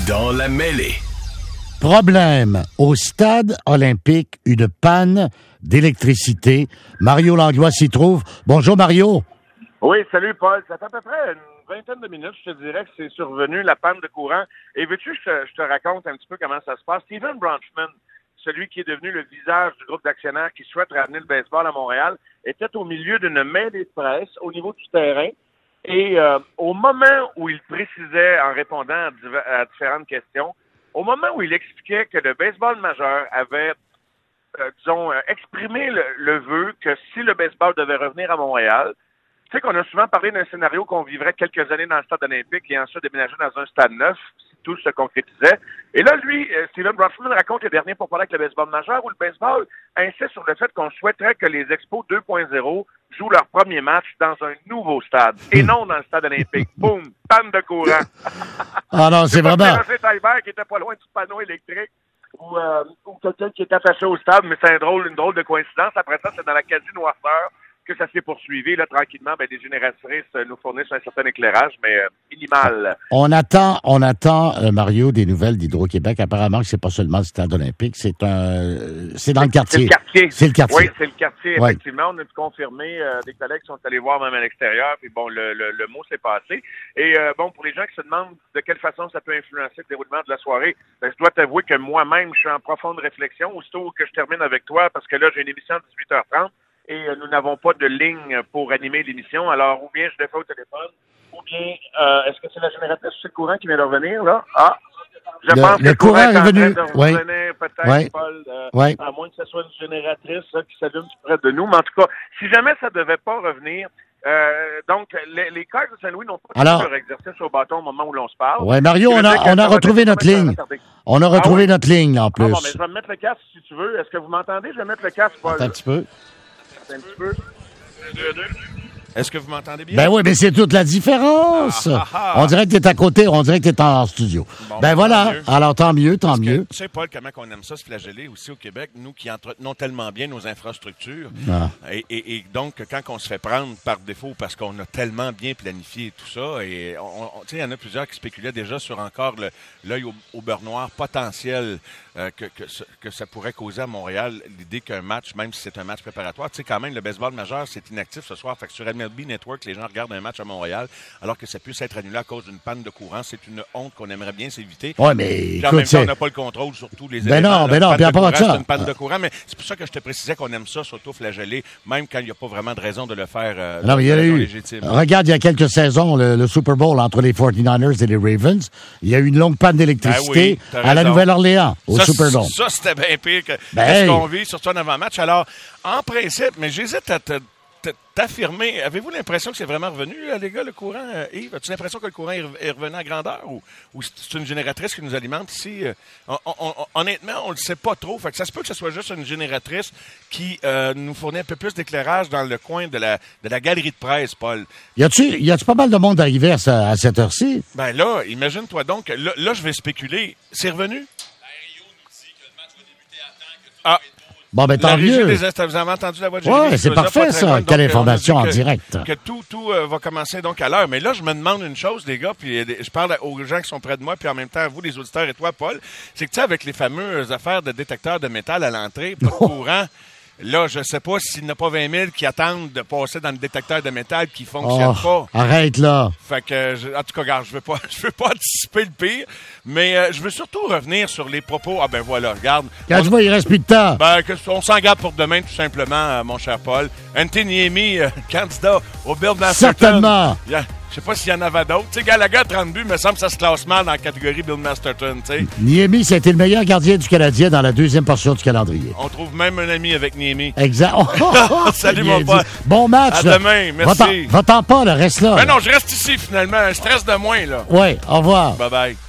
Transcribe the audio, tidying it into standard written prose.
Dans la mêlée. Problème au stade olympique, une panne d'électricité. Mario Langlois s'y trouve. Bonjour Mario. Oui, salut Paul. Ça fait à peu près une vingtaine de minutes, je te dirais que c'est survenu, la panne de courant. Et veux-tu que je te raconte un petit peu comment ça se passe? Steven Branchman, celui qui est devenu le visage du groupe d'actionnaires qui souhaite ramener le baseball à Montréal, était au milieu d'une mêlée de presse au niveau du terrain. Et au moment où il précisait, en répondant à différentes questions, au moment où il expliquait que le baseball majeur avait, exprimé le vœu que si le baseball devait revenir à Montréal, tu sais qu'on a souvent parlé d'un scénario qu'on vivrait quelques années dans le stade olympique et ensuite déménager dans un stade neuf, si tout se concrétisait. Et là, lui, Steven Branchman raconte le dernier pour parler avec le baseball majeur, où le baseball insiste sur le fait qu'on souhaiterait que les Expos 2.0 jouent leur premier match dans un nouveau stade, et non dans le stade olympique. Boum! Panne de courant. Ah non, c'est vraiment... C'est Taillefer qui était pas loin du panneau électrique, ou quelqu'un qui est attaché au stade, mais c'est une drôle de coïncidence. Après ça, c'est dans la quasi-noirceur que ça s'est poursuivi. Là, tranquillement, les génératrices nous fournissent un certain éclairage, mais minimal. On attend, Mario, des nouvelles d'Hydro-Québec. Apparemment que c'est pas seulement le stade olympique, c'est dans le quartier. C'est le quartier. Oui, c'est le quartier, effectivement. On a confirmé, des collègues qui sont allés voir même à l'extérieur, puis bon, le mot s'est passé. Et pour les gens qui se demandent de quelle façon ça peut influencer le déroulement de la soirée, je dois t'avouer que moi-même, je suis en profonde réflexion, aussitôt que je termine avec toi, parce que là, j'ai une émission de 18h30, et nous n'avons pas de ligne pour animer l'émission. Alors, ou bien je le fais au téléphone, ou bien, est-ce que c'est la génératrice ou c'est le courant qui vient de revenir, là? Ah! Je pense que le courant est revenu. Peut-être, Paul, à moins que ce soit une génératrice qui s'allume tout près de nous. Mais en tout cas, si jamais ça ne devait pas revenir, donc, les Cards de Saint-Louis n'ont pas fait leur exercice au bâton au moment où l'on se parle. Oui, Mario, on a retrouvé notre ligne. On a retrouvé notre ligne, en plus. Ah bon, mais je vais me mettre le casque si tu veux. Est-ce que vous m'entendez? Je vais mettre le casque, Paul. Attends un petit peu. Un petit peu. Est-ce que vous m'entendez bien? Ben oui, mais c'est toute la différence. On dirait que t'es à côté, on dirait que t'es en studio. Bon, voilà. Alors, tant mieux. Tu sais, Paul, comment on aime ça, se flageller aussi au Québec, nous qui entretenons tellement bien nos infrastructures. Et donc, quand on se fait prendre par défaut parce qu'on a tellement bien planifié tout ça, et tu sais, il y en a plusieurs qui spéculaient déjà sur encore l'œil au beurre noir potentiel que ça pourrait causer à Montréal, l'idée qu'un match, même si c'est un match préparatoire, tu sais, quand même, le baseball majeur, c'est inactif ce soir. Fait que sur MLB Network, les gens regardent un match à Montréal, alors que ça puisse être annulé à cause d'une panne de courant. C'est une honte qu'on aimerait bien s'éviter. Oui, mais puis en même temps, on n'a pas le contrôle sur tous les non, éléments. puis à part ça. C'est une panne de courant, mais c'est pour ça que je te précisais qu'on aime ça, s'auto-flageller, même quand il n'y a pas vraiment de raison de le faire. Non, mais il y a eu. Légitime. Regarde, il y a quelques saisons, le Super Bowl entre les 49ers et les Ravens, il y a eu une longue panne d'électricité à la Nouvelle-Orléans, au Super Bowl. Ça, c'était bien pire que ce qu'on vit, surtout en avant-match. Alors, en principe, mais j'hésite à t'affirmer. Avez-vous l'impression que c'est vraiment revenu, les gars, le courant, Yves? As-tu l'impression que le courant est revenu à grandeur ou c'est une génératrice qui nous alimente ici? Honnêtement, on le sait pas trop. Fait que ça se peut que ce soit juste une génératrice qui nous fournit un peu plus d'éclairage dans le coin de la galerie de presse, Paul. Y a-tu pas mal de monde arrivé à cette heure-ci? Ben là, imagine-toi donc. Là, je vais spéculer. C'est revenu? Ah! Bon, ben tant mieux. Vous avez entendu la voix de Jérémy? Oui, c'est parfait, ça. Quelle information en direct. Que tout va commencer donc à l'heure. Mais là, je me demande une chose, les gars, puis je parle aux gens qui sont près de moi, puis en même temps à vous, les auditeurs, et toi, Paul, c'est que tu sais, avec les fameuses affaires de détecteurs de métal à l'entrée, pas de courant, là, je sais pas s'il n'y en a pas 20 000 qui attendent de passer dans le détecteur de métal qui fonctionne pas. Arrête là. Fait que, en tout cas, regarde, je veux pas anticiper le pire, mais je veux surtout revenir sur les propos. Ah ben voilà, regarde. Quand tu vois, il reste plus de temps. Ben, on s'en garde pour demain, tout simplement, mon cher Paul. Anthony Niemi, candidat au Bill Masterton. Certainement. Je sais pas s'il y en avait d'autres. Tu sais, Gallagher, 30 buts, me semble que ça se classe mal dans la catégorie Bill Masterton, tu sais. Niemi, c'était le meilleur gardien du Canadien dans la deuxième portion du calendrier. On trouve même un ami avec Niemi. Exact. Salut, mon pote. Bon match. À demain, merci. Va-t'en pas, reste là. Ben non, je reste ici, finalement. Un stress de moins, là. Oui, au revoir. Bye-bye.